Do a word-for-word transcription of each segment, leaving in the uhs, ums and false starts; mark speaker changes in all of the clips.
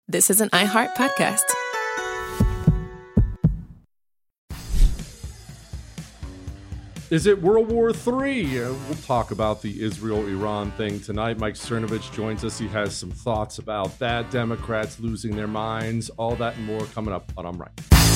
Speaker 1: This is an iHeart podcast.
Speaker 2: Is it World War Three? Uh, we'll talk about the Israel-Iran thing tonight. Mike Cernovich joins us. He has some thoughts about that. Democrats losing their minds. All that and more coming up on I'm Right.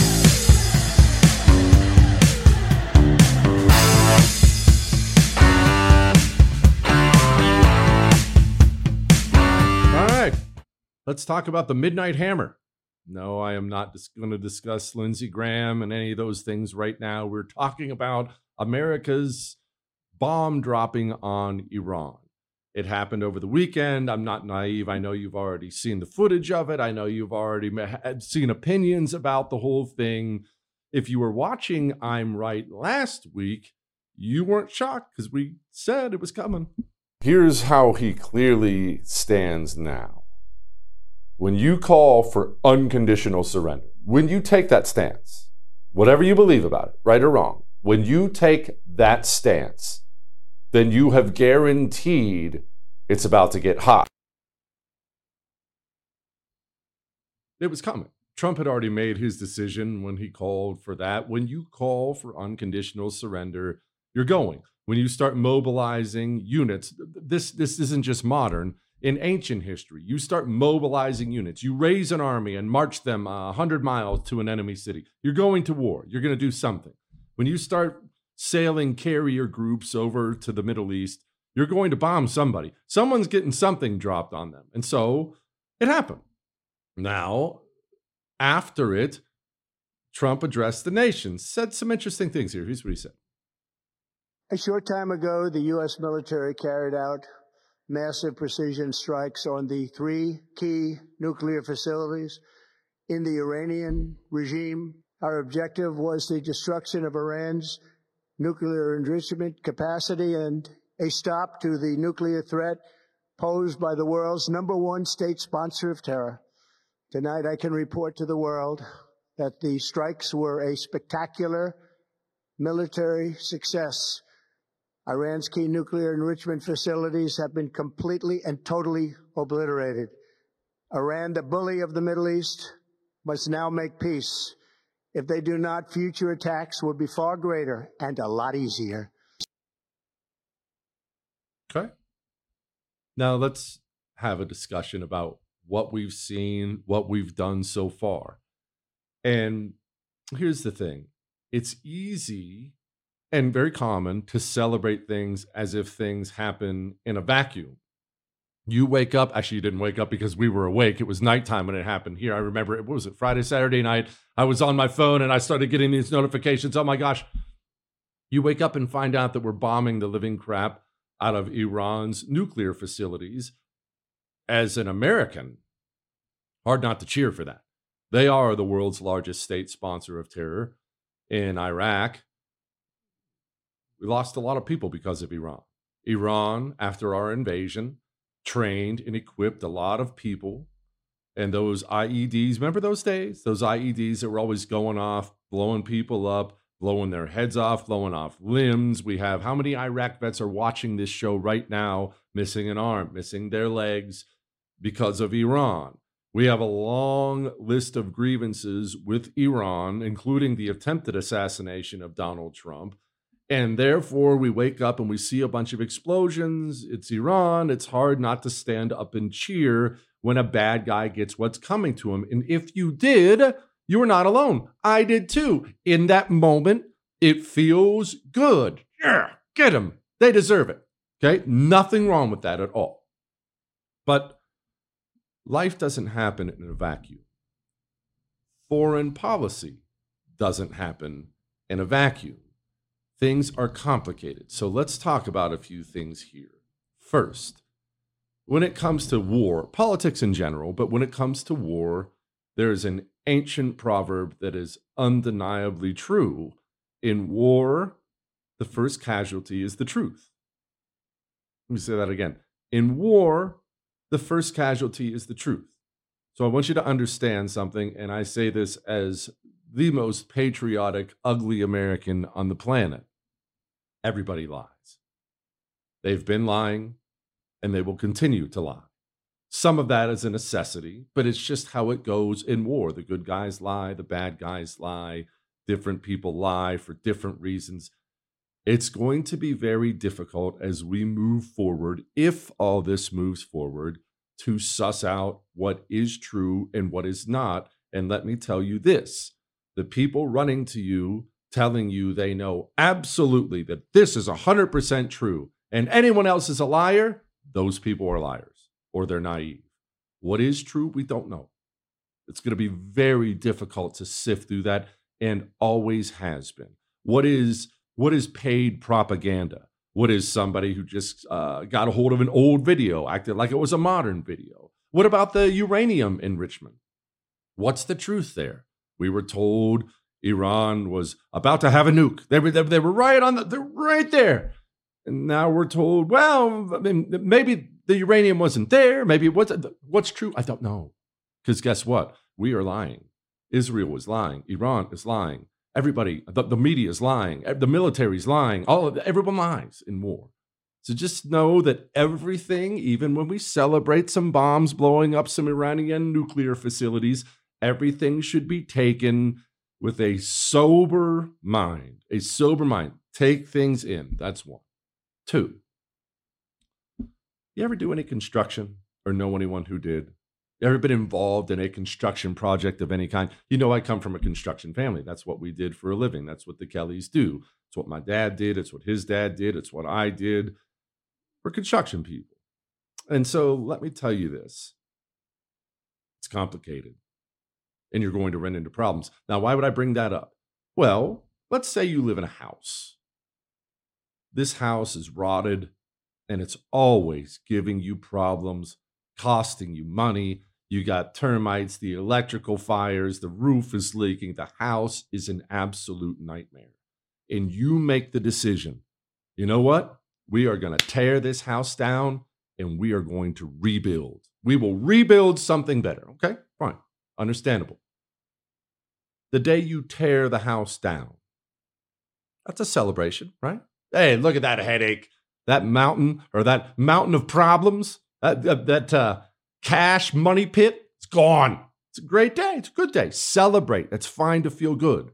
Speaker 2: All right. Let's talk about the Midnight Hammer. No, I am not dis- going to discuss Lindsey Graham and any of those things right now. We're talking about America's bomb dropping on Iran. It happened over the weekend. I'm not naive. I know you've already seen the footage of it. I know you've already seen opinions about the whole thing. If you were watching I'm Right last week, you weren't shocked because we said it was coming. Here's how he clearly stands now. When you call for unconditional surrender, when you take that stance, whatever you believe about it, right or wrong, when you take that stance, then you have guaranteed it's about to get hot. It was coming. Trump had already made his decision when he called for that. When you call for unconditional surrender, you're going. When you start mobilizing units, this, this isn't just modern. In ancient history, you start mobilizing units. You raise an army and march them uh, one hundred miles to an enemy city. You're going to war. You're going to do something. When you start sailing carrier groups over to the Middle East, you're going to bomb somebody. Someone's getting something dropped on them. And so it happened. Now, after it, Trump addressed the nation, said some interesting things here. Here's what he said.
Speaker 3: A short time ago, the U S military carried out massive precision strikes on the three key nuclear facilities in the Iranian regime. Our objective was the destruction of Iran's nuclear enrichment capacity and a stop to the nuclear threat posed by the world's number one state sponsor of terror. Tonight, I can report to the world that the strikes were a spectacular military success. Iran's key nuclear enrichment facilities have been completely and totally obliterated. Iran, the bully of the Middle East, must now make peace. If they do not, future attacks will be far greater and a lot easier.
Speaker 2: Okay. Now let's have a discussion about what we've seen, what we've done so far. And here's the thing. It's easy and very common to celebrate things as if things happen in a vacuum. You wake up, actually you didn't wake up because we were awake. It was nighttime when it happened here. I remember, what was it, Friday, Saturday night? I was on my phone and I started getting these notifications. Oh my gosh. You wake up and find out that we're bombing the living crap out of Iran's nuclear facilities. As an American, hard not to cheer for that. They are the world's largest state sponsor of terror in Iraq. We lost a lot of people because of Iran. Iran, after our invasion, trained and equipped a lot of people. And those I E Ds, remember those days? Those I E Ds that were always going off, blowing people up, blowing their heads off, blowing off limbs. We have, how many Iraq vets are watching this show right now, missing an arm, missing their legs because of Iran? We have a long list of grievances with Iran, including the attempted assassination of Donald Trump. And therefore, we wake up and we see a bunch of explosions. It's Iran. It's hard not to stand up and cheer when a bad guy gets what's coming to him. And if you did, you were not alone. I did too. In that moment, it feels good. Yeah, get them. They deserve it. Okay? Nothing wrong with that at all. But life doesn't happen in a vacuum. Foreign policy doesn't happen in a vacuum. Things are complicated. So let's talk about a few things here. First, when it comes to war, politics in general, but when it comes to war, there is an ancient proverb that is undeniably true. In war, the first casualty is the truth. Let me say that again. In war, the first casualty is the truth. So I want you to understand something, and I say this as the most patriotic, ugly American on the planet. Everybody lies. They've been lying, and they will continue to lie. Some of that is a necessity, but it's just how it goes in war. The good guys lie, the bad guys lie, different people lie for different reasons. It's going to be very difficult as we move forward, if all this moves forward, to suss out what is true and what is not. And let me tell you this, the people running to you, telling you they know absolutely that this is one hundred percent true and anyone else is a liar, those people are liars. Or they're naive. What is true, we don't know. It's going to be very difficult to sift through that, and always has been. What is what is paid propaganda? What is somebody who just uh, got a hold of an old video, acted like it was a modern video? What about the uranium enrichment? What's the truth there? We were told Iran was about to have a nuke. They were, they were right on the, they're right there. And now we're told, well, I mean, maybe the uranium wasn't there. Maybe it wasn't. What's true? I don't know. Because guess what? We are lying. Israel is lying. Iran is lying. Everybody, the, the media is lying. The military is lying. All of everyone lies in war. So just know that everything, even when we celebrate some bombs blowing up some Iranian nuclear facilities, everything should be taken with a sober mind. A sober mind. Take things in. That's one. Two, you ever do any construction or know anyone who did? You ever been involved in a construction project of any kind? You know, I come from a construction family. That's what we did for a living. That's what the Kellys do. It's what my dad did. It's what his dad did. It's what I did. We're construction people. And so let me tell you this. It's complicated. And you're going to run into problems. Now, why would I bring that up? Well, let's say you live in a house. This house is rotted, and it's always giving you problems, costing you money. You got termites, the electrical fires, the roof is leaking. The house is an absolute nightmare. And you make the decision, you know what? We are going to tear this house down, and we are going to rebuild. We will rebuild something better. Okay, fine, understandable. The day you tear the house down, that's a celebration, right? Hey, look at that headache, that mountain or that mountain of problems, that, that, that uh, cash money pit, it's gone. It's a great day. It's a good day. Celebrate. It's fine to feel good.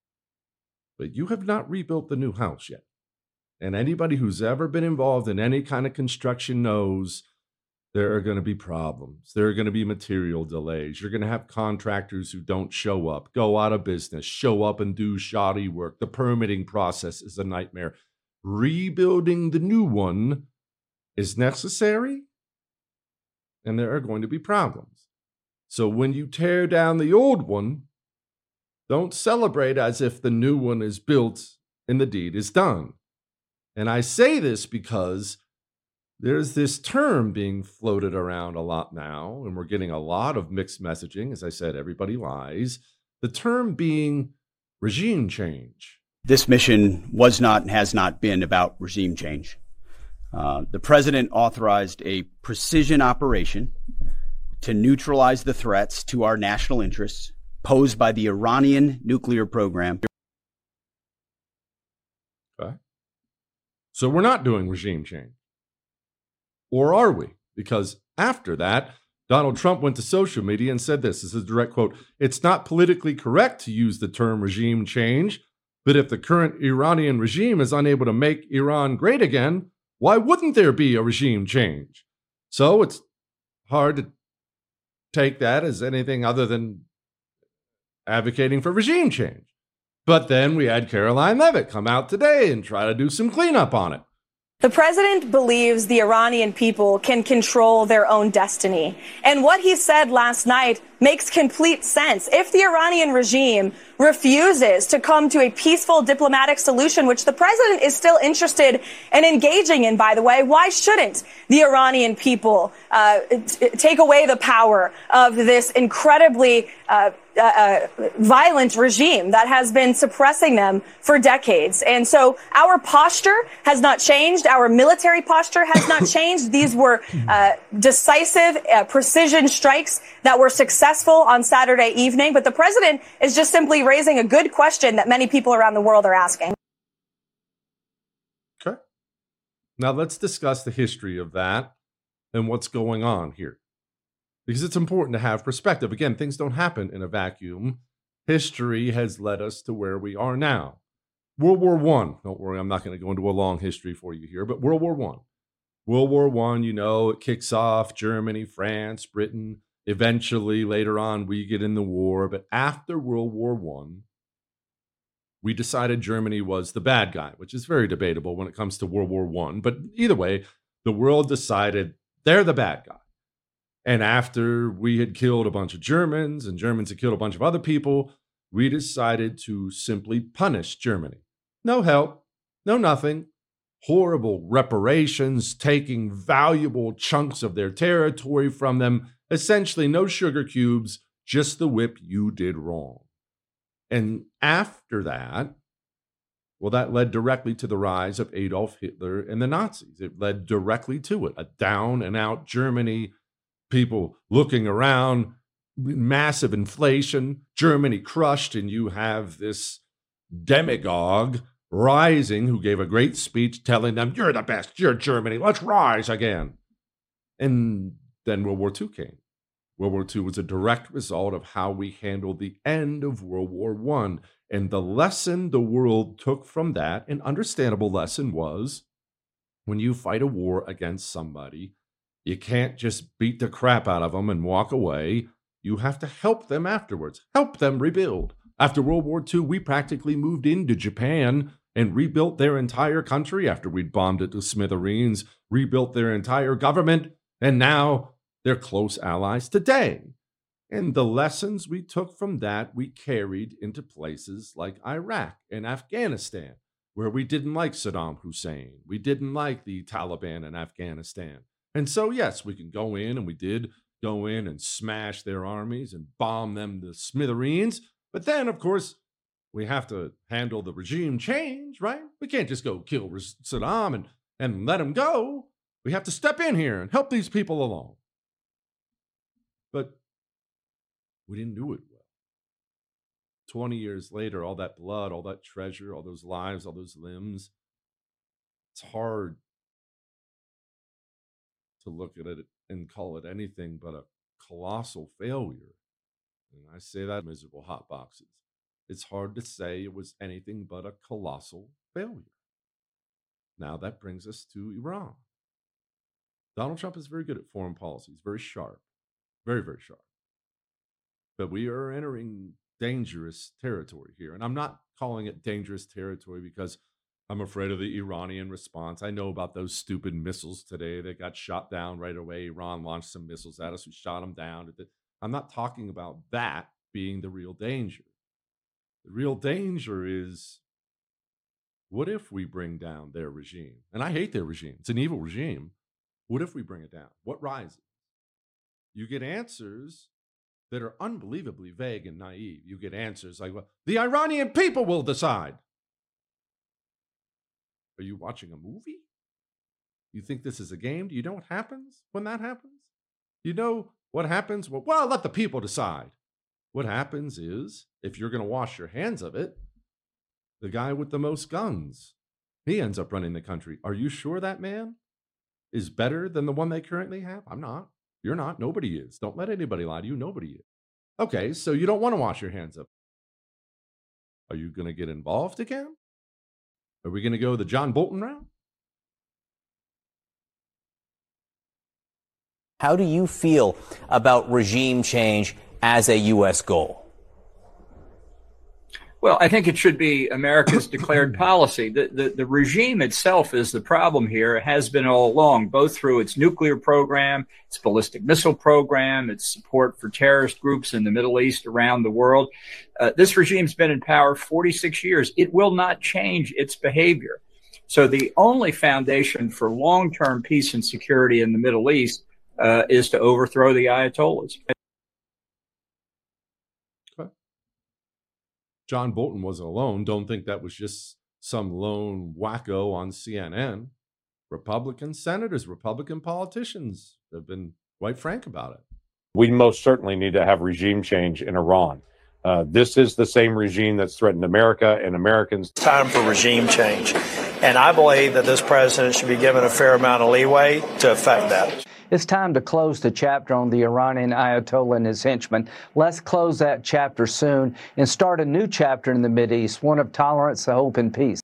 Speaker 2: But you have not rebuilt the new house yet. And anybody who's ever been involved in any kind of construction knows there are going to be problems. There are going to be material delays. You're going to have contractors who don't show up, go out of business, show up and do shoddy work. The permitting process is a nightmare. Rebuilding the new one is necessary, and there are going to be problems. So when you tear down the old one, don't celebrate as if the new one is built and the deed is done. And I say this because there's this term being floated around a lot now, and we're getting a lot of mixed messaging. As I said, everybody lies. The term being regime change.
Speaker 1: This mission was not and has not been about regime change. Uh, the president authorized a precision operation to neutralize the threats to our national interests posed by the Iranian nuclear program.
Speaker 2: Okay. So we're not doing regime change. Or are we? Because after that, Donald Trump went to social media and said this. This is a direct quote. It's not politically correct to use the term regime change. But if the current Iranian regime is unable to make Iran great again, why wouldn't there be a regime change? So it's hard to take that as anything other than advocating for regime change. But then we had Caroline Leavitt come out today and try to do some cleanup on it.
Speaker 4: The president believes the Iranian people can control their own destiny. And what he said last night makes complete sense. If the Iranian regime refuses to come to a peaceful diplomatic solution, which the president is still interested in engaging in, by the way, why shouldn't the Iranian people uh, t- take away the power of this incredibly uh, uh, uh, violent regime that has been suppressing them for decades? And so our posture has not changed. Our military posture has not changed. These were uh, decisive uh, precision strikes that were successful on Saturday evening. But the president is just simply raising a good question that many people around the world are asking.
Speaker 2: Okay. Now let's discuss the history of that and what's going on here. because it's important to have perspective. Again, things don't happen in a vacuum. History has led us to where we are now. World War One. Don't worry, I'm not going to go into a long history for you here, but World War One. World War One, you know, it kicks off Germany, France, Britain. Eventually, later on, we get in the war. But after World War One, we decided Germany was the bad guy, which is very debatable when it comes to World War One. But either way, the world decided they're the bad guy. And after we had killed a bunch of Germans and Germans had killed a bunch of other people, we decided to simply punish Germany. No help, no nothing. Horrible reparations, taking valuable chunks of their territory from them. Essentially, no sugar cubes, just the whip you did wrong. And after that, well, that led directly to the rise of Adolf Hitler and the Nazis. It led directly to it. A down and out Germany, people looking around, massive inflation, Germany crushed, and you have this demagogue rising who gave a great speech telling them, you're the best, you're Germany, let's rise again. And then World War Two came. World War Two was a direct result of how we handled the end of World War One. And the lesson the world took from that, an understandable lesson, was when you fight a war against somebody, you can't just beat the crap out of them and walk away. You have to help them afterwards, help them rebuild. After World War Two, we practically moved into Japan and rebuilt their entire country after we'd bombed it to smithereens, rebuilt their entire government, and now they're close allies today. And the lessons we took from that, we carried into places like Iraq and Afghanistan, where we didn't like Saddam Hussein. We didn't like the Taliban in Afghanistan. And so, yes, we can go in, and we did go in and smash their armies and bomb them to smithereens. But then, of course, we have to handle the regime change, right? We can't just go kill Saddam and, and let him go. We have to step in here and help these people along. But we didn't do it well. twenty years later, all that blood, all that treasure, all those lives, all those limbs, it's hard to look at it and call it anything but a colossal failure. And I say that, miserable hot boxes. It's hard to say it was anything but a colossal failure. Now that brings us to Iran. Donald Trump is very good at foreign policy. He's very sharp. Very, very sharp. But we are entering dangerous territory here. And I'm not calling it dangerous territory because I'm afraid of the Iranian response. I know about those stupid missiles today that got shot down right away. Iran launched some missiles at us. We shot them down. I'm not talking about that being the real danger. The real danger is, what if we bring down their regime? And I hate their regime. It's an evil regime. What if we bring it down? What rises? You get answers that are unbelievably vague and naive. You get answers like, well, the Iranian people will decide. Are you watching a movie? You think this is a game? Do you know what happens when that happens? You know what happens? Well, well, let the people decide. What happens is, if you're going to wash your hands of it, the guy with the most guns, he ends up running the country. Are you sure that man is better than the one they currently have? I'm not. You're not. Nobody is. Don't let anybody lie to you. Nobody is. Okay, so you don't want to wash your hands of it. Are you going to get involved again? Are we going to go the John Bolton route?
Speaker 5: How do you feel about regime change as a U S goal?
Speaker 6: Well, I think it should be America's declared policy. The, the, the regime itself is the problem here. It has been all along, both through its nuclear program, its ballistic missile program, its support for terrorist groups in the Middle East, around the world. Uh, this regime's been in power forty-six years. It will not change its behavior. So the only foundation for long-term peace and security in the Middle East uh, is to overthrow the Ayatollahs.
Speaker 2: John Bolton wasn't alone. Don't think that was just some lone wacko on C N N. Republican senators, Republican politicians have been quite frank about it.
Speaker 7: We most certainly need to have regime change in Iran. Uh, this is the same regime that's threatened America and Americans.
Speaker 8: Time for regime change. And I believe that this president should be given a fair amount of leeway to effect that. It's time to close the chapter on the Iranian Ayatollah and his henchmen. Let's close that chapter soon and start a new chapter in the Mideast, one of tolerance, hope, and peace.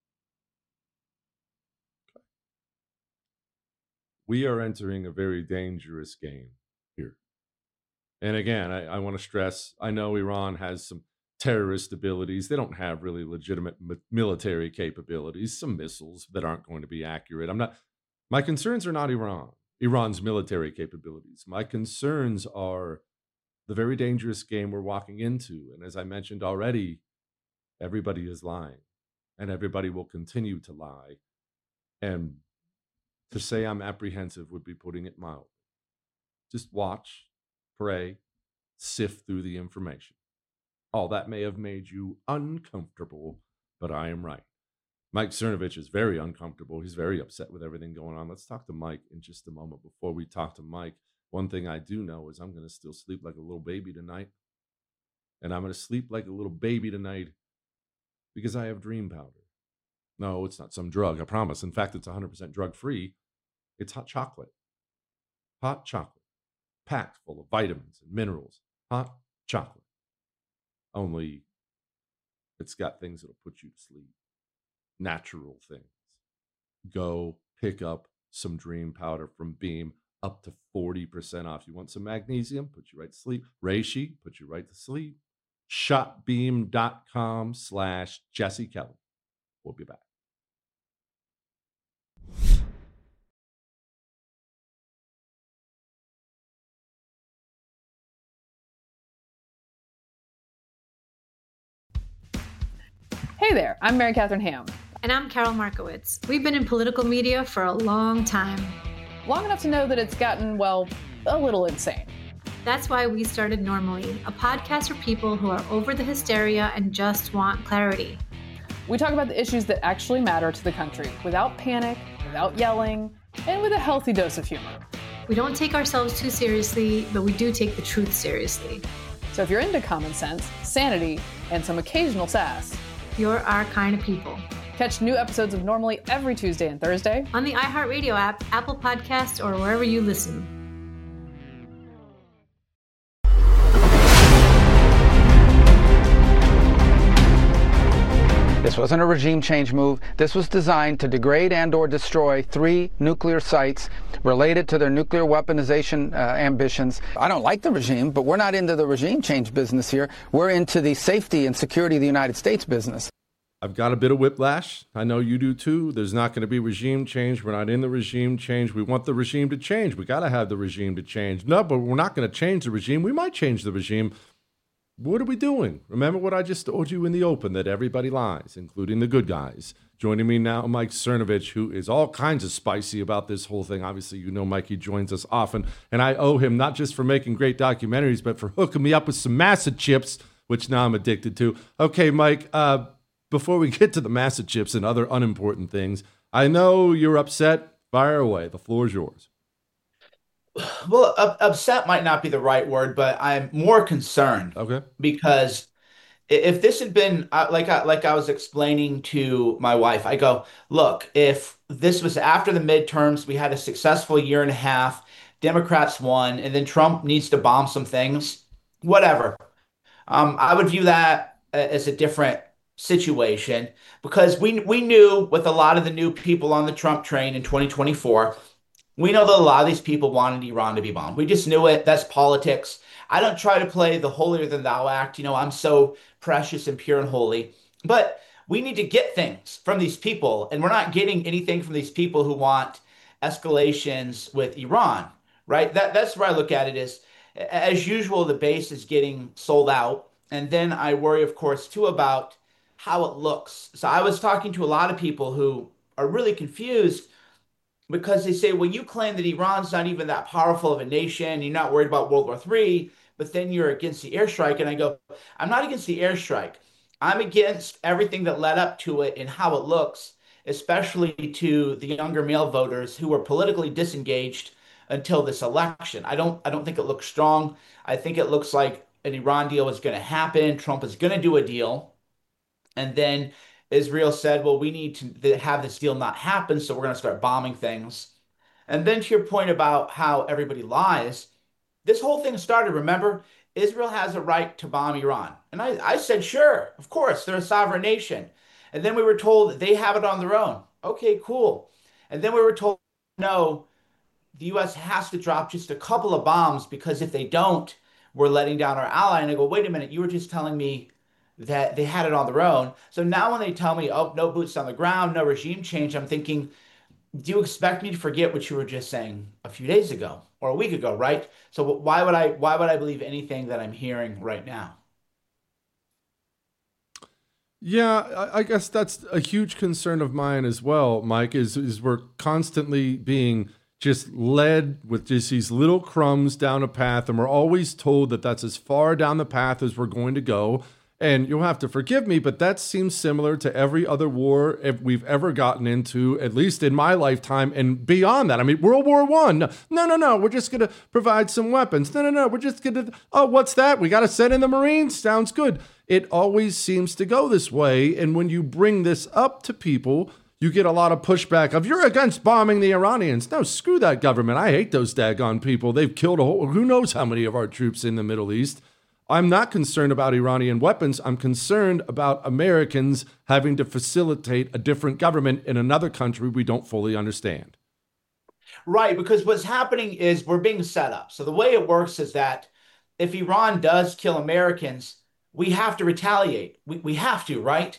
Speaker 2: We are entering a very dangerous game here. And again, I, I want to stress, I know Iran has some terrorist abilities. They don't have really legitimate mi- military capabilities, some missiles that aren't going to be accurate. I'm not, my concerns are not Iran, Iran's military capabilities. My concerns are the very dangerous game we're walking into. And as I mentioned already, everybody is lying and everybody will continue to lie. And to say I'm apprehensive would be putting it mild. Just watch, pray, sift through the information. All that may have made you uncomfortable, but I am right. Mike Cernovich is very uncomfortable. He's very upset with everything going on. Let's talk to Mike in just a moment. Before we talk to Mike, one thing I do know is I'm going to still sleep like a little baby tonight. And I'm going to sleep like a little baby tonight because I have dream powder. No, it's not some drug, I promise. In fact, it's one hundred percent drug-free. It's hot chocolate. Hot chocolate. Packed full of vitamins and minerals. Hot chocolate. Only it's got things that'll put you to sleep. Natural things. Go pick up some dream powder from Beam, up to forty percent off. You want some magnesium? Put you right to sleep. Reishi? Put you right to sleep. Shopbeam.com slash Jesse Kelly. We'll be back.
Speaker 9: Hey there, I'm Mary Catherine Ham.
Speaker 10: And I'm Carol Markowitz. We've been in political media for a long time.
Speaker 9: Long enough to know that it's gotten, well, a little insane.
Speaker 10: That's why we started Normally, a podcast for people who are over the hysteria and just want clarity.
Speaker 9: We talk about the issues that actually matter to the country, without panic, without yelling, and with a healthy dose of humor.
Speaker 10: We don't take ourselves too seriously, but we do take the truth seriously.
Speaker 9: So if you're into common sense, sanity, and some occasional sass,
Speaker 10: you're our kind of people.
Speaker 9: Catch new episodes of Normally every Tuesday and Thursday
Speaker 10: on the iHeartRadio app, Apple Podcasts, or wherever you listen.
Speaker 11: This wasn't a regime change move. This was designed to degrade and or destroy three nuclear sites related to their nuclear weaponization uh, ambitions. I don't like the regime, but we're not into the regime change business here. We're into the safety and security of the United States business.
Speaker 2: I've got a bit of whiplash. I know you do too. There's not going to be regime change. We're not in the regime change. We want the regime to change. We got to have the regime to change. No, but we're not going to change the regime. We might change the regime. What are we doing? Remember what I just told you in the open, that everybody lies, including the good guys. Joining me now, Mike Cernovich, who is all kinds of spicy about this whole thing. Obviously, you know Mike, he joins us often. And I owe him not just for making great documentaries, but for hooking me up with some Massa chips, which now I'm addicted to. Okay, Mike, uh, before we get to the Massa chips and other unimportant things, I know you're upset. Fire away. The floor is yours.
Speaker 12: Well, up, upset might not be the right word, but I'm more concerned.
Speaker 2: Okay.
Speaker 12: Because if this had been uh, like I, like I was explaining to my wife, I go, look, if this was after the midterms, we had a successful year and a half, Democrats won, and then Trump needs to bomb some things, whatever. Um, I would view that as a different situation, because we we knew with a lot of the new people on the Trump train in twenty twenty-four, we know that a lot of these people wanted Iran to be bombed. We just knew it. That's politics. I don't try to play the holier than thou act. You know, I'm so precious and pure and holy. But we need to get things from these people, and we're not getting anything from these people who want escalations with Iran, right? That that's where I look at it is, as usual, the base is getting sold out. And then I worry, of course, too, about how it looks. So I was talking to a lot of people who are really confused because they say, well, you claim that Iran's not even that powerful of a nation. You're not worried about World War Three, but then you're against the airstrike. And I go, I'm not against the airstrike. I'm against everything that led up to it and how it looks, especially to the younger male voters who were politically disengaged until this election. I don't I don't think it looks strong. I think it looks like an Iran deal is going to happen. Trump is going to do a deal. And then Israel said, well, we need to have this deal not happen, so we're going to start bombing things. And then to your point about how everybody lies, this whole thing started, remember, Israel has a right to bomb Iran. And I, I said, sure, of course, they're a sovereign nation. And then we were told that they have it on their own. Okay, cool. And then we were told, no, the U S has to drop just a couple of bombs because if they don't, we're letting down our ally. And I go, wait a minute, you were just telling me that they had it on their own. So now when they tell me, oh, no boots on the ground, no regime change, I'm thinking, do you expect me to forget what you were just saying a few days ago or a week ago, right? So why would I why would I believe anything that I'm hearing right now?
Speaker 2: Yeah, I guess that's a huge concern of mine as well, Mike, is, is we're constantly being just led with just these little crumbs down a path, and we're always told that that's as far down the path as we're going to go. And you'll have to forgive me, but that seems similar to every other war we've ever gotten into, at least in my lifetime and beyond that. I mean, World War One. No, no, no, we're just going to provide some weapons. No, no, no, we're just going to, oh, what's that? We got to send in the Marines. Sounds good. It always seems to go this way. And when you bring this up to people, you get a lot of pushback of, you're against bombing the Iranians. No, screw that government. I hate those daggone people. They've killed a whole, who knows how many of our troops in the Middle East. I'm not concerned about Iranian weapons. I'm concerned about Americans having to facilitate a different government in another country we don't fully understand.
Speaker 12: Right, because what's happening is we're being set up. So the way it works is that if Iran does kill Americans, we have to retaliate. We, we have to, right?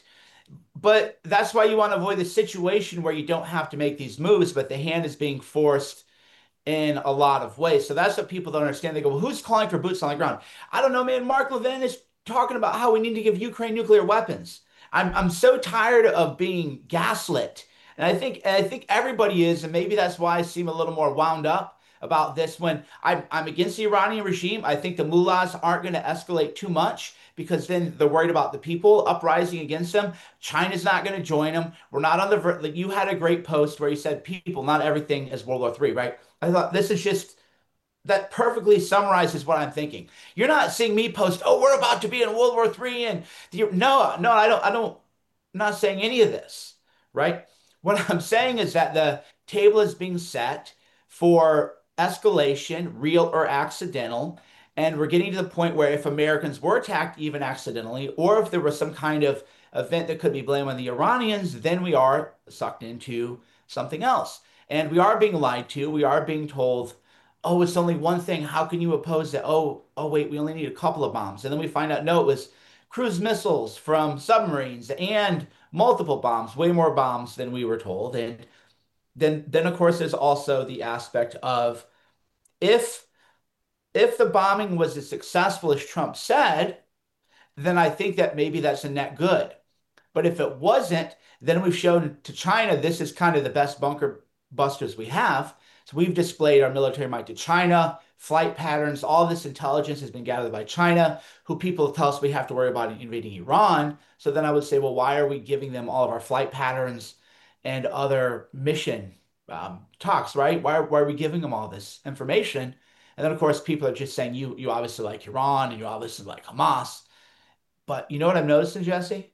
Speaker 12: But that's why you want to avoid the situation where you don't have to make these moves, but the hand is being forced in a lot of ways. So that's what people don't understand. They go, well, who's calling for boots on the ground? I don't know, man. Mark Levin is talking about how we need to give Ukraine nuclear weapons. I'm I'm so tired of being gaslit. And I think and I think everybody is, and maybe that's why I seem a little more wound up about this when I'm, I'm against the Iranian regime. I think the mullahs aren't going to escalate too much because then they're worried about the people uprising against them. China's not going to join them. We're not on the, like you had a great post where you said, people, not everything is World War Three, right? I thought this is just, that perfectly summarizes what I'm thinking. You're not seeing me post, oh, we're about to be in World War Three. And the, no, no, I don't, I don't, I'm not saying any of this, right? What I'm saying is that the table is being set for escalation, real or accidental. And we're getting to the point where if Americans were attacked even accidentally, or if there was some kind of event that could be blamed on the Iranians, then we are sucked into something else. And we are being lied to. We are being told, oh, it's only one thing. How can you oppose that? Oh, oh, wait, we only need a couple of bombs. And then we find out, no, it was cruise missiles from submarines and multiple bombs, way more bombs than we were told. And then, then of course, there's also the aspect of if, if the bombing was as successful as Trump said, then I think that maybe that's a net good. But if it wasn't, then we've shown to China this is kind of the best bunker busters we have. So we've displayed our military might to China, flight patterns, all this intelligence has been gathered by China, who people tell us we have to worry about invading Iran. So then I would say, well, why are we giving them all of our flight patterns and other mission um, talks, right? Why are, why are we giving them all this information? And then, of course, people are just saying, you, you obviously like Iran and you obviously like Hamas. But you know what I'm noticing, Jesse?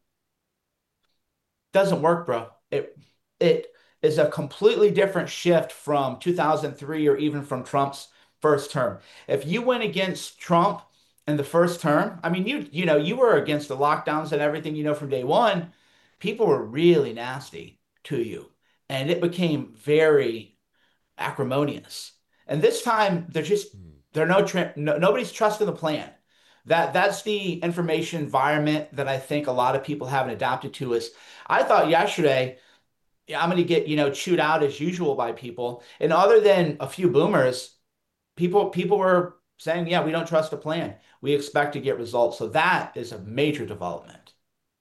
Speaker 12: Doesn't work, bro. It, it, is a completely different shift from two thousand three or even from Trump's first term. If you went against Trump in the first term, I mean, you you know, you were against the lockdowns and everything, you know, from day one, people were really nasty to you. And it became very acrimonious. And this time, they're just, they're no, no nobody's trusting the plan. That that's the information environment that I think a lot of people haven't adapted to. Is I thought yesterday, I'm going to get, you know, chewed out as usual by people. And other than a few boomers, people people were saying, yeah, we don't trust the plan. We expect to get results. So that is a major development.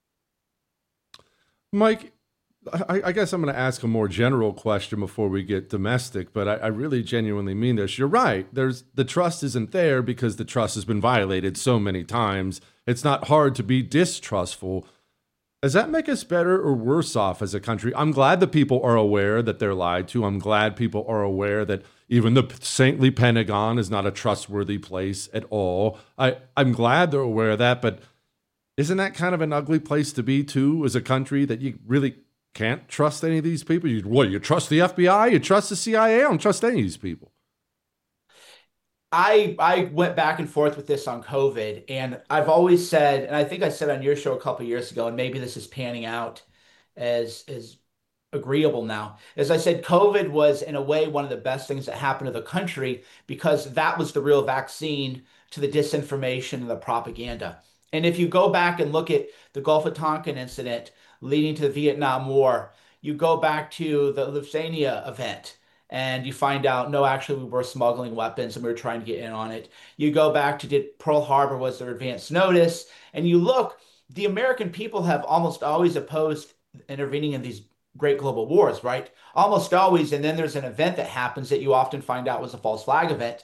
Speaker 2: Mike, I, I guess I'm going to ask a more general question before we get domestic, but I, I really genuinely mean this. You're right. There's the trust isn't there because the trust has been violated so many times. It's not hard to be distrustful. Does that make us better or worse off as a country? I'm glad that people are aware that they're lied to. I'm glad people are aware that even the saintly Pentagon is not a trustworthy place at all. I, I'm glad they're aware of that, but isn't that kind of an ugly place to be too as a country that you really can't trust any of these people? You, what, you trust the F B I? You trust the C I A? I don't trust any of these people.
Speaker 12: I I went back and forth with this on COVID, and I've always said, and I think I said on your show a couple of years ago, and maybe this is panning out as as agreeable now. As I said, COVID was in a way one of the best things that happened to the country because that was the real vaccine to the disinformation and the propaganda. And if you go back and look at the Gulf of Tonkin incident leading to the Vietnam War, you go back to the Lithuania event, and you find out, no, actually, we were smuggling weapons and we were trying to get in on it. You go back to did Pearl Harbor was their advance notice, and you look, the American people have almost always opposed intervening in these great global wars, right? Almost always. And then there's an event that happens that you often find out was a false flag event.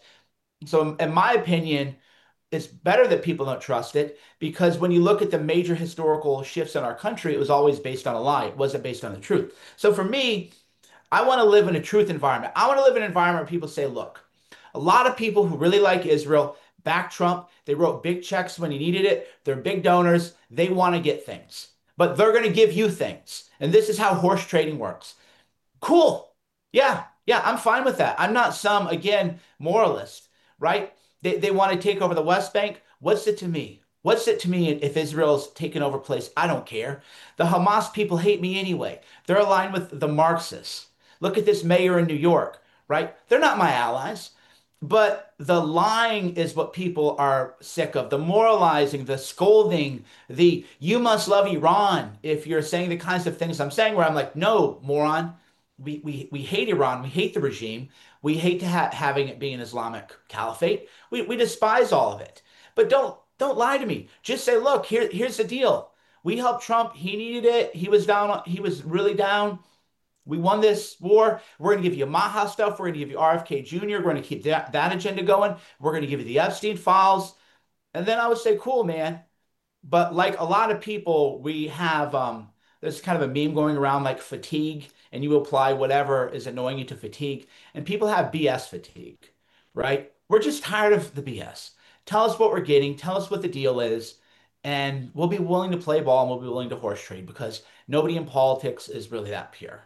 Speaker 12: So in my opinion, it's better that people don't trust it, because when you look at the major historical shifts in our country, it was always based on a lie. It wasn't based on the truth. So for me, I want to live in a truth environment. I want to live in an environment where people say, look, a lot of people who really like Israel back Trump. They wrote big checks when he needed it. They're big donors. They want to get things, but they're going to give you things. And this is how horse trading works. Cool. Yeah. Yeah. I'm fine with that. I'm not some, again, moralist, right? They, they want to take over the West Bank. What's it to me? What's it to me if Israel's taken over place? I don't care. The Hamas people hate me anyway. They're aligned with the Marxists. Look at this mayor in New York, right? They're not my allies. But the lying is what people are sick of. The moralizing, the scolding, the you must love Iran if you're saying the kinds of things I'm saying, where I'm like, no, moron. We, we, we hate Iran. We hate the regime. We hate to ha- having it be an Islamic caliphate. We, we despise all of it. But don't don't lie to me. Just say, look, here, here's the deal. We helped Trump. He needed it. He was down. He was really down. We won this war. We're going to give you Maha stuff. We're going to give you R F K Junior We're going to keep that, that agenda going. We're going to give you the Epstein files. And then I would say, cool, man. But like a lot of people, we have, um, there's kind of a meme going around like fatigue, and you apply whatever is annoying you to fatigue. And people have B S fatigue, right? We're just tired of the B S. Tell us what we're getting. Tell us what the deal is. And we'll be willing to play ball, and we'll be willing to horse trade, because nobody in politics is really that pure.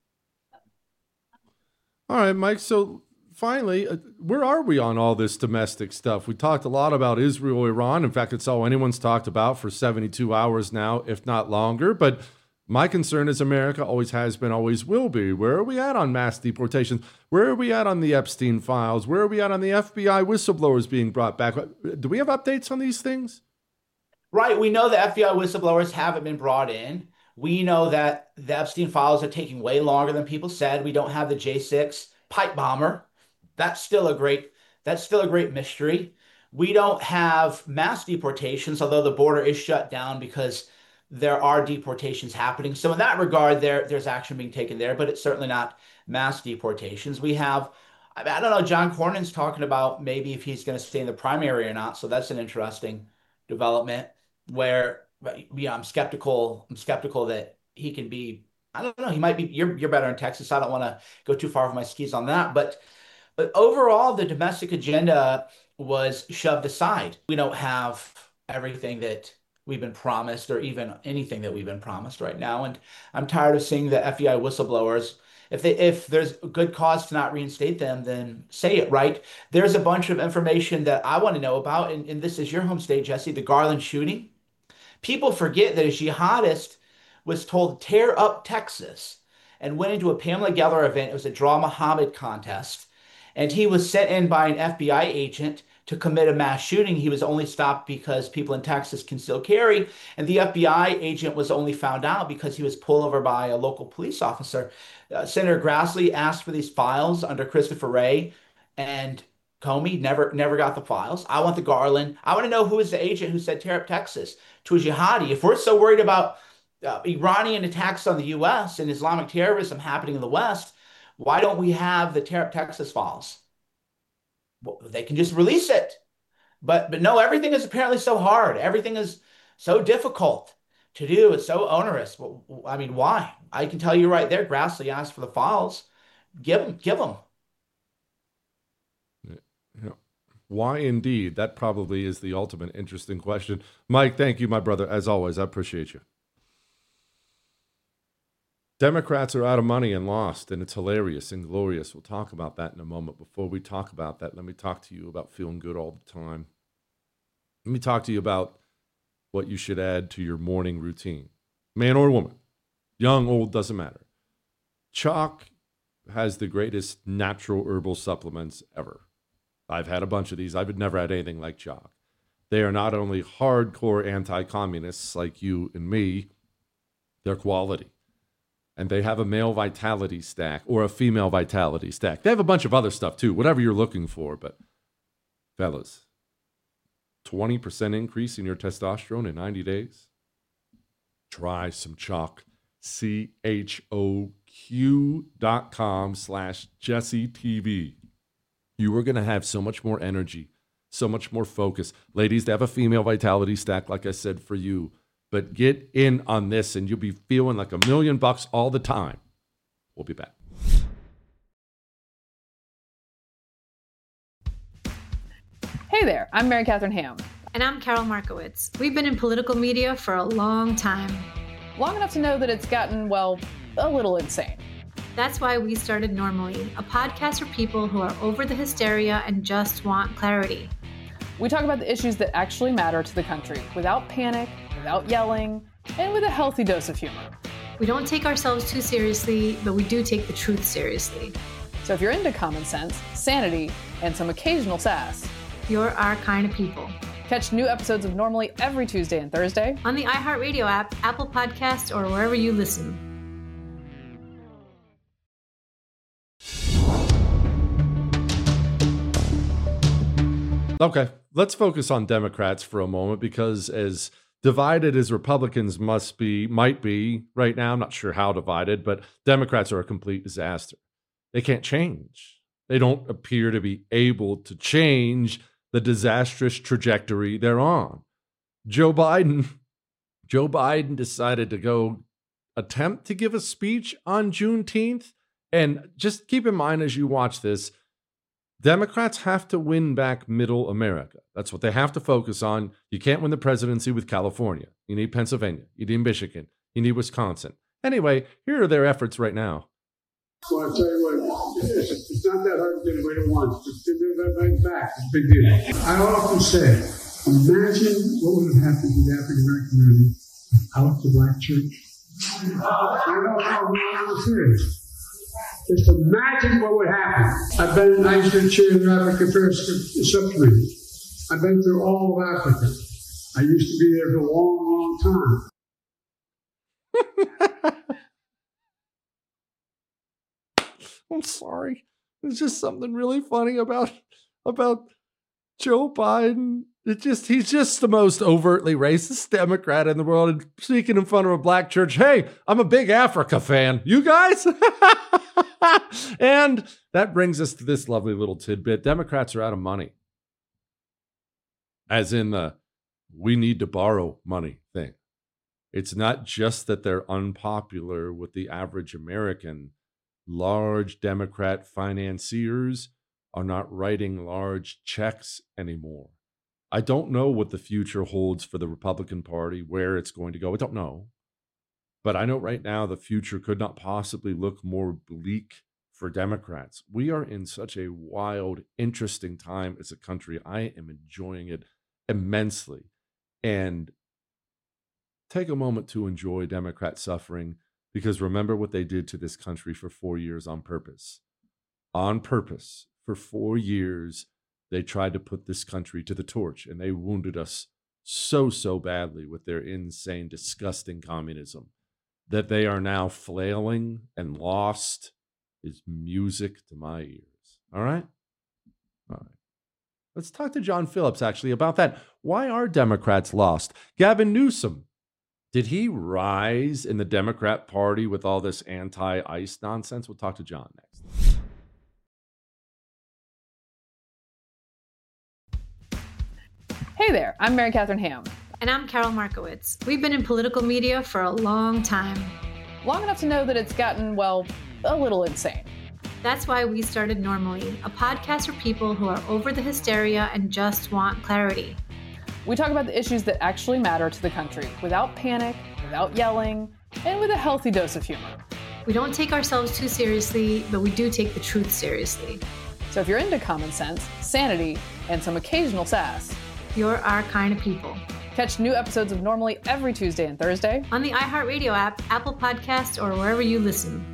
Speaker 2: All right, Mike. So finally, uh, where are we on all this domestic stuff? We talked a lot about Israel, Iran. In fact, it's all anyone's talked about for seventy-two hours now, if not longer. But my concern is America always has been, always will be. Where are we at on mass deportations? Where are we at on the Epstein files? Where are we at on the F B I whistleblowers being brought back? Do we have updates on these things?
Speaker 12: Right. We know the F B I whistleblowers haven't been brought in. We know that the Epstein files are taking way longer than people said. We don't have the J six pipe bomber. That's still a great, that's still a great mystery. We don't have mass deportations, although the border is shut down because there are deportations happening. So in that regard, there, there's action being taken there, but it's certainly not mass deportations. We have, I don't know, John Cornyn's talking about maybe if he's going to stay in the primary or not. So that's an interesting development where, yeah, I'm skeptical. I'm skeptical that he can be, I don't know, he might be, you're, you're better in Texas. I don't want to go too far with my skis on that. But, but overall, the domestic agenda was shoved aside. We don't have everything that we've been promised, or even anything that we've been promised right now. And I'm tired of seeing the F B I whistleblowers. If they, if there's good cause to not reinstate them, then say it, right? There's a bunch of information that I want to know about. And, and this is your home state, Jesse, the Garland shooting. People forget that a jihadist was told to tear up Texas and went into a Pamela Geller event. It was a Draw Muhammad contest. And he was sent in by an F B I agent to commit a mass shooting. He was only stopped because people in Texas can still carry. And the F B I agent was only found out because he was pulled over by a local police officer. Uh, Senator Grassley asked for these files under Christopher Wray, and Comey never never got the files. I want the Garland. I want to know who is the agent who said tear up Texas to a jihadi. If we're so worried about uh, Iranian attacks on the U S and Islamic terrorism happening in the West, why don't we have the tear up Texas files? Well, they can just release it. But but no, everything is apparently so hard. Everything is so difficult to do. It's so onerous. Well, I mean, why? I can tell you right there, Grassley asked for the files. Give them, give them.
Speaker 2: Yeah. Why indeed? That probably is the ultimate interesting question. Mike, thank you, my brother. As always, I appreciate you. Democrats are out of money and lost, and it's hilarious and glorious. We'll talk about that in a moment. Before we talk about that, let me talk to you about feeling good all the time. Let me talk to you about what you should add to your morning routine. Man or woman, young, old, doesn't matter. Choq has the greatest natural herbal supplements ever. I've had a bunch of these. I've never had anything like Choq. They are not only hardcore anti-communists like you and me, they're quality. And they have a male vitality stack or a female vitality stack. They have a bunch of other stuff too, whatever you're looking for. But fellas, twenty percent increase in your testosterone in ninety days? Try some Choq. C H O Q dot com slash Jesse T V. You are going to have so much more energy, so much more focus. Ladies, they have a female vitality stack, like I said, for you. But get in on this and you'll be feeling like a million bucks all the time. We'll be back.
Speaker 9: Hey there, I'm Mary Catherine Ham.
Speaker 10: And I'm Carol Markowitz. We've been in political media for a long time.
Speaker 9: Long enough to know that it's gotten, well, a little insane.
Speaker 10: That's why we started Normally, a podcast for people who are over the hysteria and just want clarity.
Speaker 9: We talk about the issues that actually matter to the country without panic, without yelling, and with a healthy dose of humor.
Speaker 10: We don't take ourselves too seriously, but we do take the truth seriously.
Speaker 9: So if you're into common sense, sanity, and some occasional sass,
Speaker 10: you're our kind of people.
Speaker 9: Catch new episodes of Normally every Tuesday and Thursday
Speaker 10: on the iHeartRadio app, Apple Podcasts, or wherever you listen.
Speaker 2: Okay, let's focus on Democrats for a moment, because as divided as Republicans must be, might be right now, I'm not sure how divided, but Democrats are a complete disaster. They can't change. They don't appear to be able to change the disastrous trajectory they're on. Joe Biden, Joe Biden decided to go attempt to give a speech on Juneteenth. And just keep in mind as you watch this, Democrats have to win back middle America. That's what they have to focus on. You can't win the presidency with California. You need Pennsylvania. You need Michigan. You need Wisconsin. Anyway, here are their efforts right now.
Speaker 13: Well, I'll tell you what, it's not that hard to get away at once. Just to do that right back. It's a big deal. I often say, imagine what would have happened to the African American community without the black church. I know how I'm serious. Just imagine what would happen. I've been, I used to chair the African Affairs Subcommittee. I've been through all of Africa. I used to be there for a long, long time.
Speaker 2: I'm sorry. There's just something really funny about about Joe Biden. It just he's just the most overtly racist Democrat in the world, and speaking in front of a black church. Hey, I'm a big Africa fan. You guys? And that brings us to this lovely little tidbit. Democrats are out of money. As in the we need to borrow money thing. It's not just that they're unpopular with the average American. Large Democrat financiers are not writing large checks anymore. I don't know what the future holds for the Republican Party, where it's going to go. I don't know. But I know right now the future could not possibly look more bleak for Democrats. We are in such a wild, interesting time as a country. I am enjoying it immensely. And take a moment to enjoy Democrat suffering, because remember what they did to this country for four years on purpose. On purpose, for four years, they tried to put this country to the torch, and they wounded us so, so badly with their insane, disgusting communism that they are now flailing and lost is music to my ears. All right? All right. Let's talk to John Phillips, actually, about that. Why are Democrats lost? Gavin Newsom, did he rise in the Democrat Party with all this anti-ICE nonsense? We'll talk to John next.
Speaker 9: Hey there, I'm Mary Catherine Ham.
Speaker 10: And I'm Carol Markowitz. We've been in political media for a long time.
Speaker 9: Long enough to know that it's gotten, well, a little insane.
Speaker 10: That's why we started Normally, a podcast for people who are over the hysteria and just want clarity.
Speaker 9: We talk about the issues that actually matter to the country without panic, without yelling, and with a healthy dose of humor.
Speaker 10: We don't take ourselves too seriously, but we do take the truth seriously.
Speaker 9: So if you're into common sense, sanity, and some occasional sass,
Speaker 10: you're our kind of people.
Speaker 9: Catch new episodes of Normally every Tuesday and Thursday
Speaker 10: on the iHeartRadio app, Apple Podcasts, or wherever you listen.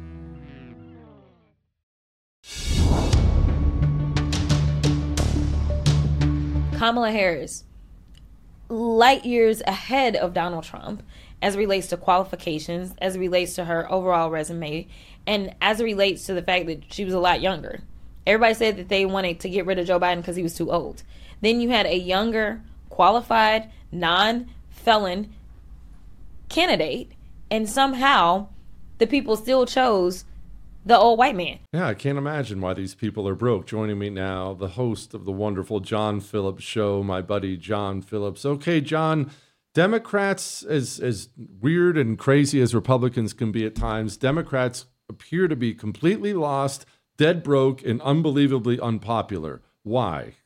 Speaker 14: Kamala Harris, light years ahead of Donald Trump as it relates to qualifications, as it relates to her overall resume, and as it relates to the fact that she was a lot younger. Everybody said that they wanted to get rid of Joe Biden because he was too old. Then you had a younger, qualified, non-felon candidate, and somehow the people still chose the old white man.
Speaker 2: Yeah, I can't imagine why these people are broke. Joining me now, the host of the wonderful John Phillips Show, my buddy John Phillips. Okay, John, Democrats, as, as weird and crazy as Republicans can be at times, Democrats appear to be completely lost, dead broke, and unbelievably unpopular. Why?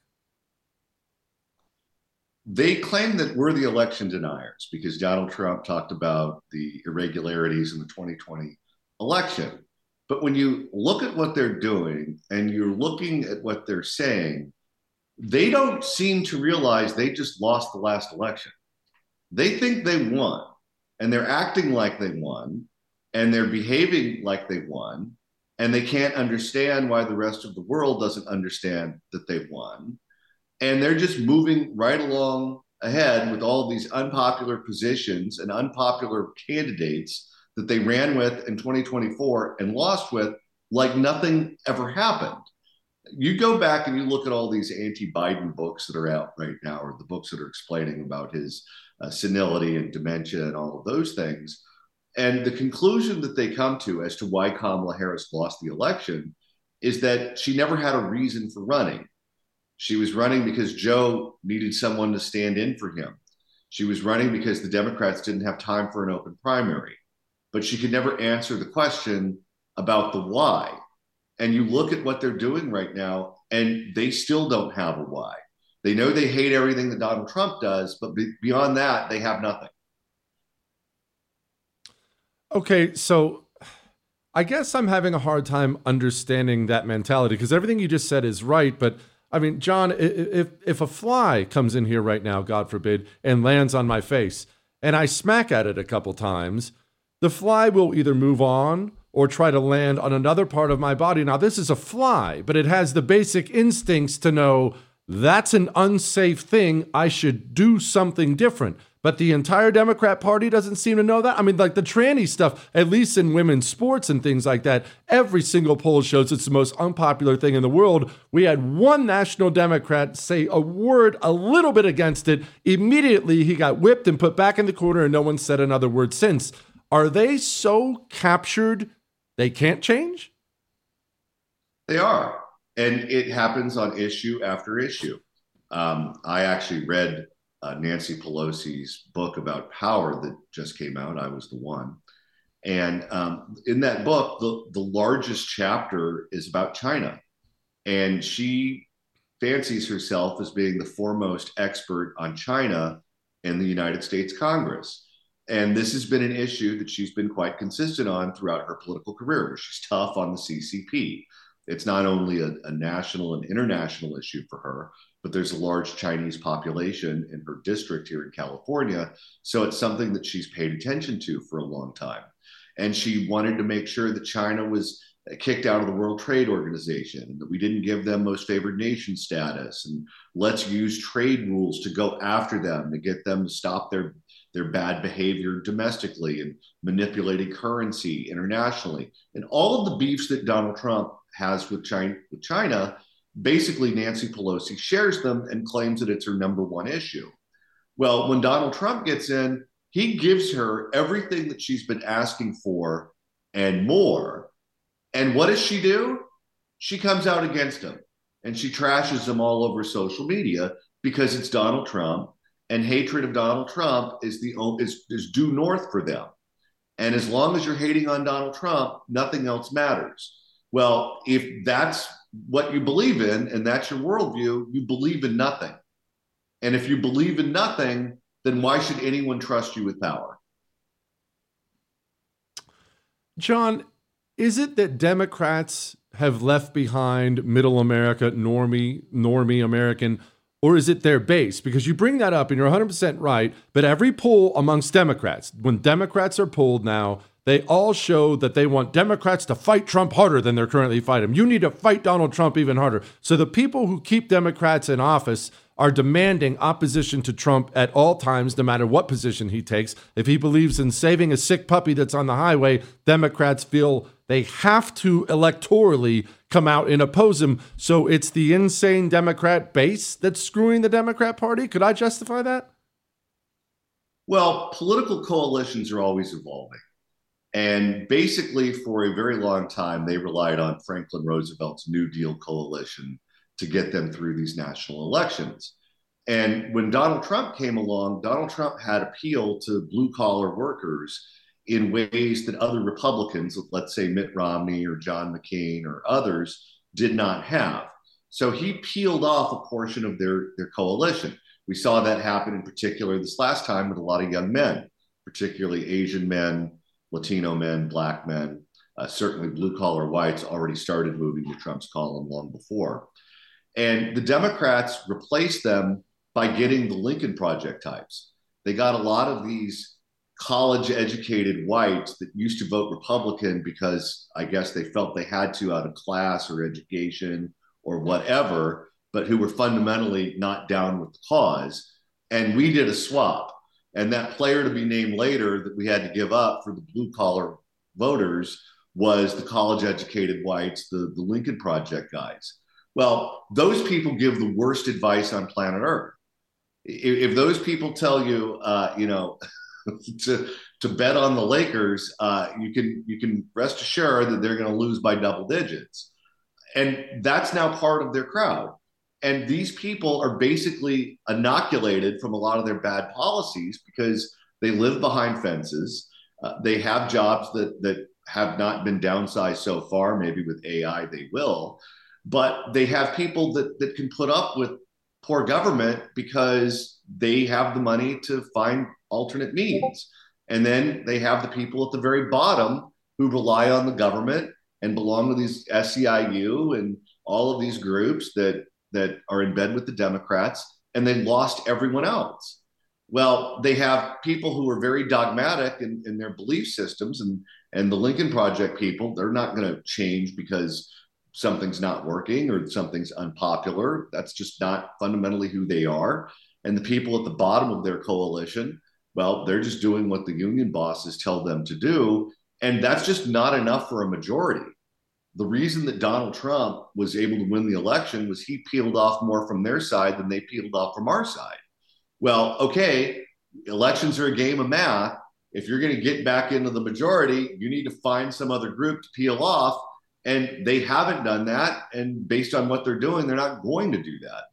Speaker 15: They claim that we're the election deniers because Donald Trump talked about the irregularities in the twenty twenty election. But when you look at what they're doing and you're looking at what they're saying, they don't seem to realize they just lost the last election. They think they won, and they're acting like they won, and they're behaving like they won, and they can't understand why the rest of the world doesn't understand that they've won. And they're just moving right along ahead with all of these unpopular positions and unpopular candidates that they ran with in twenty twenty-four and lost with like nothing ever happened. You go back and you look at all these anti-Biden books that are out right now, or the books that are explaining about his uh, senility and dementia and all of those things. And the conclusion that they come to as to why Kamala Harris lost the election is that she never had a reason for running. She was running because Joe needed someone to stand in for him. She was running because the Democrats didn't have time for an open primary. But she could never answer the question about the why. And you look at what they're doing right now, and they still don't have a why. They know they hate everything that Donald Trump does, but be- beyond that, they have nothing.
Speaker 2: Okay, so I guess I'm having a hard time understanding that mentality because everything you just said is right. But I mean, John, if if a fly comes in here right now, God forbid, and lands on my face, and I smack at it a couple times, the fly will either move on or try to land on another part of my body. Now, this is a fly, but it has the basic instincts to know that's an unsafe thing. I should do something different. But the entire Democrat Party doesn't seem to know that. I mean, like the tranny stuff, at least in women's sports and things like that, every single poll shows it's the most unpopular thing in the world. We had one national Democrat say a word a little bit against it. Immediately, he got whipped and put back in the corner, and no one said another word since. Are they so captured they can't change?
Speaker 15: They are. And it happens on issue after issue. Um, I actually read uh, Nancy Pelosi's book about power that just came out. I was the one. And um, in that book, the, the largest chapter is about China. And she fancies herself as being the foremost expert on China in the United States Congress. And this has been an issue that she's been quite consistent on throughout her political career, where she's tough on the C C P. It's not only a, a national and international issue for her, but there's a large Chinese population in her district here in California. So it's something that she's paid attention to for a long time. And she wanted to make sure that China was kicked out of the World Trade Organization, and that we didn't give them most favored nation status. And let's use trade rules to go after them, to get them to stop their, their bad behavior domestically and manipulating currency internationally. And all of the beefs that Donald Trump has with China, with China, basically Nancy Pelosi shares them and claims that it's her number one issue. Well, when Donald Trump gets in, he gives her everything that she's been asking for and more. And what does she do? She comes out against him and she trashes him all over social media because it's Donald Trump, and hatred of Donald Trump is the is, is due north for them. And as long as you're hating on Donald Trump, nothing else matters. Well, if that's what you believe in and that's your worldview, you believe in nothing. And if you believe in nothing, then why should anyone trust you with power?
Speaker 2: John, is it that Democrats have left behind middle America, normie, normie American, or is it their base? Because you bring that up and you're one hundred percent right, but every poll amongst Democrats, when Democrats are polled now, they all show that they want Democrats to fight Trump harder than they're currently fighting him. You need to fight Donald Trump even harder. So the people who keep Democrats in office are demanding opposition to Trump at all times, no matter what position he takes. If he believes in saving a sick puppy that's on the highway, Democrats feel they have to electorally come out and oppose him. So it's the insane Democrat base that's screwing the Democrat Party? Could I justify that?
Speaker 15: Well, political coalitions are always evolving. And basically, for a very long time, they relied on Franklin Roosevelt's New Deal coalition to get them through these national elections. And when Donald Trump came along, Donald Trump had appealed to blue-collar workers in ways that other Republicans, let's say Mitt Romney or John McCain or others, did not have. So he peeled off a portion of their, their coalition. We saw that happen in particular this last time with a lot of young men, particularly Asian men, Latino men, Black men, uh, certainly blue-collar whites already started moving to Trump's column long before. And the Democrats replaced them by getting the Lincoln Project types. They got a lot of these college-educated whites that used to vote Republican because I guess they felt they had to out of class or education or whatever, but who were fundamentally not down with the cause. And we did a swap. And that player to be named later that we had to give up for the blue-collar voters was the college-educated whites, the, the Lincoln Project guys. Well, those people give the worst advice on planet Earth. If, if those people tell you, uh, you know, to to bet on the Lakers, uh, you can you can rest assured that they're going to lose by double digits, and that's now part of their crowd. And these people are basically inoculated from a lot of their bad policies because they live behind fences. Uh, they have jobs that that have not been downsized so far. Maybe with A I they will. But they have people that, that can put up with poor government because they have the money to find alternate means. And then they have the people at the very bottom who rely on the government and belong to these S E I U and all of these groups that, that are in bed with the Democrats, and they lost everyone else. Well, they have people who are very dogmatic in, in their belief systems, and, and the Lincoln Project people, they're not going to change because something's not working or something's unpopular. That's just not fundamentally who they are. And the people at the bottom of their coalition, well, they're just doing what the union bosses tell them to do. And that's just not enough for a majority. The reason that Donald Trump was able to win the election was he peeled off more from their side than they peeled off from our side. Well, okay, elections are a game of math. If you're going to get back into the majority, you need to find some other group to peel off. And they haven't done that. And based on what they're doing, they're not going to do that.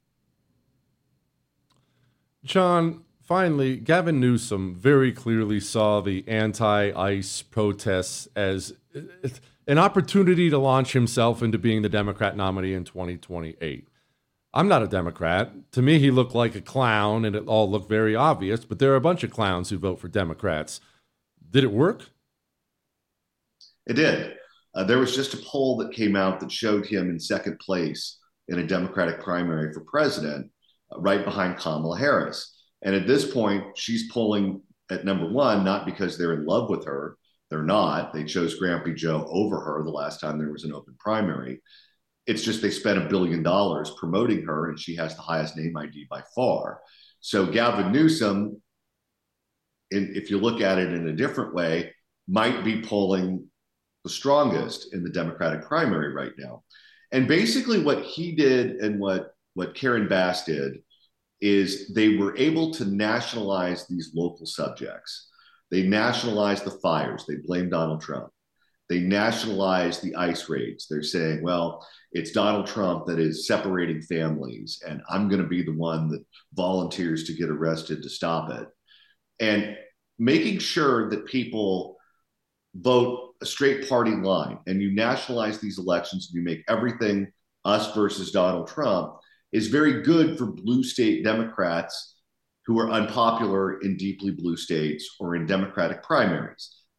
Speaker 2: John, finally, Gavin Newsom very clearly saw the anti-ICE protests as an opportunity to launch himself into being the Democrat nominee in twenty twenty-eight. I'm not a Democrat. To me, he looked like a clown, and it all looked very obvious, but there are a bunch of clowns who vote for Democrats. Did it work?
Speaker 15: It did. Uh, there was just a poll that came out that showed him in second place in a Democratic primary for president, uh, right behind Kamala Harris. And at this point, she's polling at number one, not because they're in love with her. They're not. They chose Grampy Joe over her the last time there was an open primary. It's just they spent a billion dollars promoting her, and she has the highest name I D by far. So Gavin Newsom, in, if you look at it in a different way, might be polling the strongest in the Democratic primary right now. And basically what he did and what, what Karen Bass did is they were able to nationalize these local subjects. They nationalized the fires. They blamed Donald Trump. They nationalized the ICE raids. They're saying, well, it's Donald Trump that is separating families, and I'm going to be the one that volunteers to get arrested to stop it. And making sure that people vote a straight party line, and you nationalize these elections and you make everything us versus Donald Trump, is very good for blue state Democrats who are unpopular in deeply blue states or in Democratic primaries.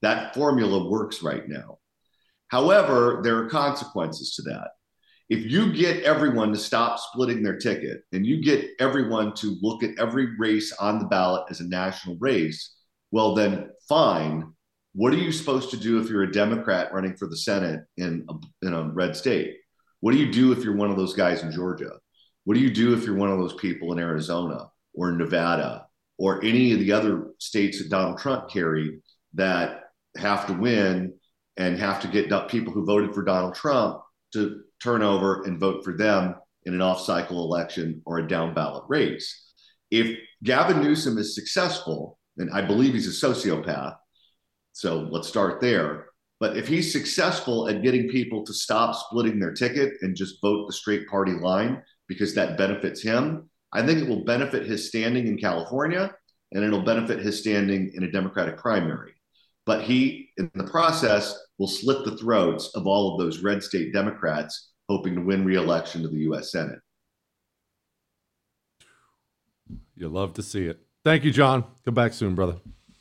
Speaker 15: That formula works right now. However, there are consequences to that. If you get everyone to stop splitting their ticket and you get everyone to look at every race on the ballot as a national race, well, then fine. What are you supposed to do if you're a Democrat running for the Senate in a, in a red state? What do you do if you're one of those guys in Georgia? What do you do if you're one of those people in Arizona or Nevada or any of the other states that Donald Trump carried that have to win and have to get people who voted for Donald Trump to turn over and vote for them in an off-cycle election or a down-ballot race? If Gavin Newsom is successful, and I believe he's a sociopath, so let's start there. But if he's successful at getting people to stop splitting their ticket and just vote the straight party line because that benefits him, I think it will benefit his standing in California and it'll benefit his standing in a Democratic primary. But he, in the process, will slit the throats of all of those red state Democrats hoping to win re-election to the U S Senate.
Speaker 2: You love to see it. Thank you, John. Come back soon, brother.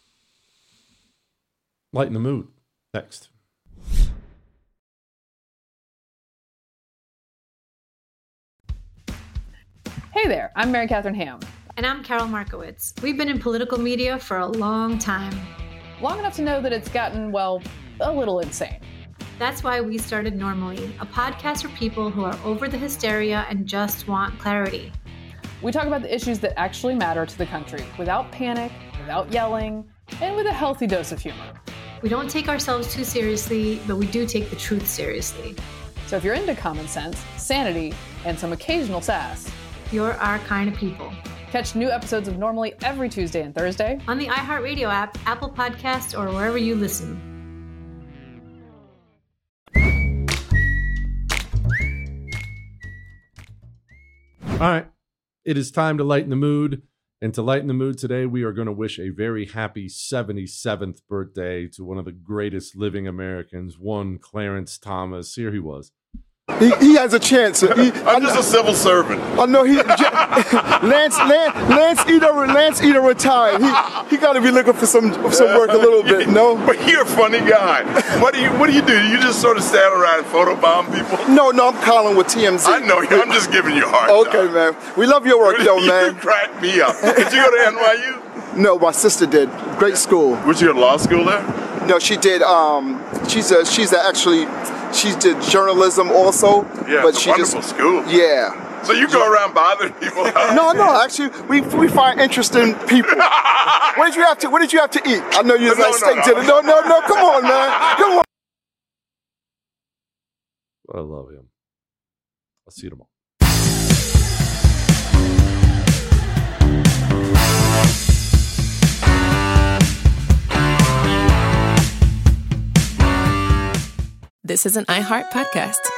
Speaker 2: Lighten the mood. Next.
Speaker 9: Hey there, I'm Mary Catherine Ham.
Speaker 10: And I'm Carol Markowitz. We've been in political media for a long time.
Speaker 9: Long enough to know that it's gotten, well, a little insane.
Speaker 10: That's why we started Normally, a podcast for people who are over the hysteria and just want clarity.
Speaker 9: We talk about the issues that actually matter to the country without panic, without yelling, and with a healthy dose of humor.
Speaker 10: We don't take ourselves too seriously, but we do take the truth seriously.
Speaker 9: So if you're into common sense, sanity, and some occasional sass,
Speaker 10: you're our kind of people.
Speaker 9: Catch new episodes of Normally every Tuesday and Thursday
Speaker 10: on the iHeartRadio app, Apple Podcasts, or wherever you listen.
Speaker 2: All right. It is time to lighten the mood. And to lighten the mood today, we are going to wish a very happy seventy-seventh birthday to one of the greatest living Americans, one Clarence Thomas. Here he was.
Speaker 16: He, he has a chance. He,
Speaker 17: I'm just a civil servant.
Speaker 16: I know he. Lance, Lance, Lance Eder, Lance Eder retired. He, he got to be looking for some for some work a little bit. No,
Speaker 17: but you're a funny guy. What do you What do you do? You just sort of stand around and photobomb people?
Speaker 16: No, no, I'm Colin with T M Z.
Speaker 17: I know you. I'm just giving you a hard
Speaker 16: Okay,
Speaker 17: time.
Speaker 16: man. We love your work, though, man.
Speaker 17: You crack me up. Did you go to N Y U?
Speaker 16: No, my sister did. Great school.
Speaker 17: Was you at law school there?
Speaker 16: No, she did. Um, she's a she's a actually. She did journalism also,
Speaker 17: yeah,
Speaker 16: but
Speaker 17: it's a
Speaker 16: she
Speaker 17: wonderful
Speaker 16: just
Speaker 17: school.
Speaker 16: Yeah.
Speaker 17: So you go around bothering people?
Speaker 16: no, no. Actually, we we find interest in people. What did you have to What did you have to eat? I know you was
Speaker 17: no,
Speaker 16: like
Speaker 17: no,
Speaker 16: steak
Speaker 17: no.
Speaker 16: dinner. No, no, no. Come on, man. Come on.
Speaker 2: I love him. I'll see you tomorrow.
Speaker 18: This is an iHeart podcast.